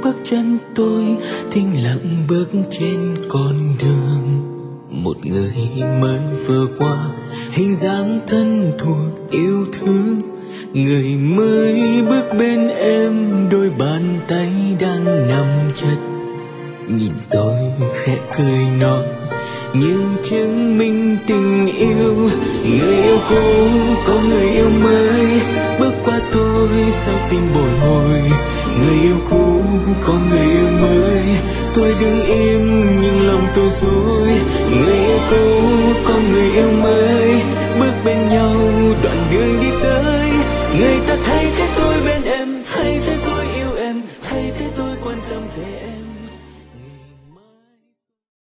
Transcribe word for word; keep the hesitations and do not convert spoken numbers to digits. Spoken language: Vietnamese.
bước chân tôi thinh lặng bước trên con đường. Một người mới vừa qua, hình dáng thân thuộc yêu thương. Người mới bước bên em, đôi bàn tay đang nắm chặt. Nhìn tôi khẽ cười nói như chứng minh tình yêu. Người yêu cũ có người yêu mới, bước qua tôi sao tim bồi hồi. Người yêu cũ có người yêu mới, tôi đứng im nhưng lòng tôi rối. Người yêu cũ có người yêu mới, bước bên nhau